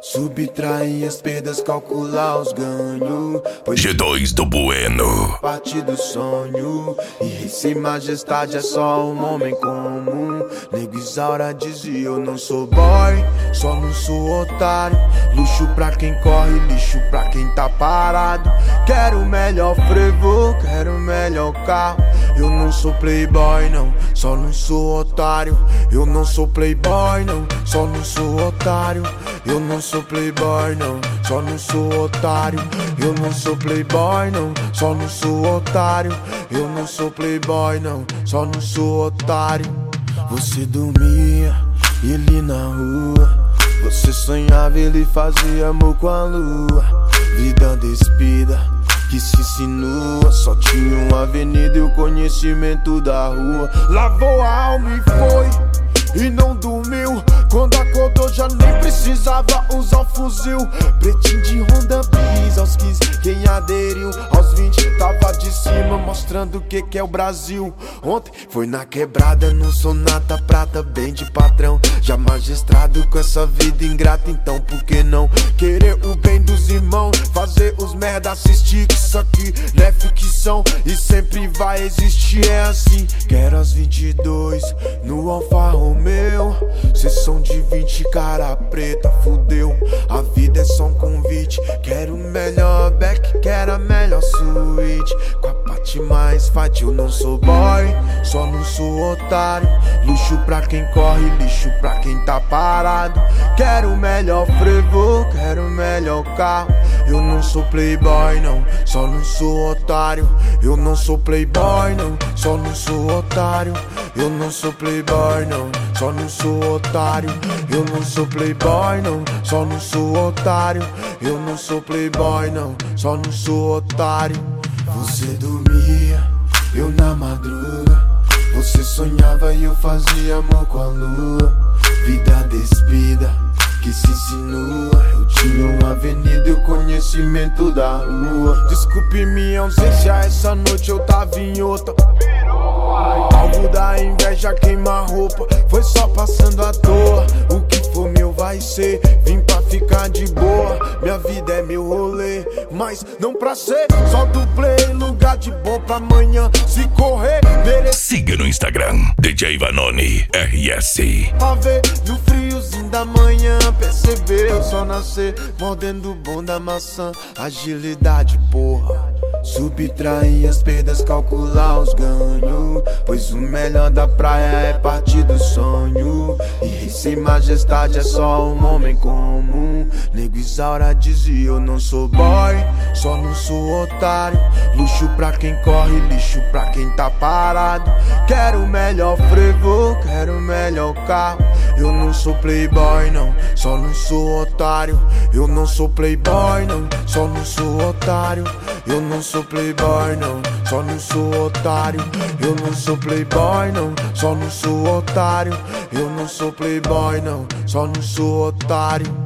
Subtrair as perdas, calcular os ganhos. G2 do Bueno. Parte do sonho. E rei sem majestade é só um homem comum. Nego Isaura dizia: eu não sou boy, só não sou otário. Luxo pra quem corre, lixo pra quem tá parado. Quero o melhor frevo, quero o melhor carro. Eu não sou playboy não, só não sou otário. Eu não sou playboy não, só não sou otário. Eu não sou playboy não, só não sou otário. Eu não sou playboy não, só não sou otário. Eu não sou playboy não, só não sou otário. Você dormia, ele na rua. Você sonhava, ele fazia amor com a lua. Vida despida, que se insinua. Só tinha uma avenida e o conhecimento da rua. Lavou a alma e foi, e não dormiu. Quando acordou já nem precisava usar o fuzil. Pretinho de Honda Bis aos 15, quem aderiu aos 20 tava de cima, mostrando o que é o Brasil. Ontem foi na quebrada, no Sonata Prata, bem de patrão. Já magistrado com essa vida ingrata, então por que não querer o bem dos irmãos? Fazer os merda assistir, que isso aqui não é ficção e sempre vai existir, é assim. Quero as 22 no Alfa Romeo. Cês são de 20, cara preta, fudeu. A vida é só um convite. Quero o melhor back, quero a melhor suíte. Com a parte mais fight, eu não sou boy, só não sou otário. Luxo pra quem corre, lixo pra quem tá parado. Quero o melhor frevo, quero o melhor carro. Eu não sou playboy não, só não sou otário. Eu não sou playboy não, só não sou otário. Eu não sou playboy não, só não sou otário. Eu não sou playboy não, só não sou otário. Eu não sou playboy não, só não sou otário. Você dormia, eu na madruga. Você sonhava e eu fazia amor com a lua. Vida despida, que se insinua. Eu tinha uma avenida e o conhecimento da rua. Desculpe minha ausência, essa noite eu tava em outra. Algo da inveja queima a roupa, foi só passando à toa. O que for meu vai ser, vim pra ficar de boa. Minha vida é meu rolê, mas não pra ser só do play. Lugar de bom pra amanhã, se correr siga no Instagram, DJ Vanoni RS. A ver no friozinho da manhã, percebeu só nascer mordendo o bom da maçã. Agilidade, porra. Subtrair as perdas, calcular os ganhos. Pois o melhor da praia é parte do sonho. E rei sem majestade é só um homem comum. Nego Isaura dizia: eu não sou boy, só não sou otário. Luxo pra quem corre, lixo pra quem tá parado. Quero o melhor frevo, quero o melhor carro. Eu não sou playboy não, só não sou otário. Eu não sou playboy não, só não sou otário. Eu não sou playboy não, só não sou otário. Eu não sou playboy não, só não sou otário. Eu não sou playboy não, só não sou otário.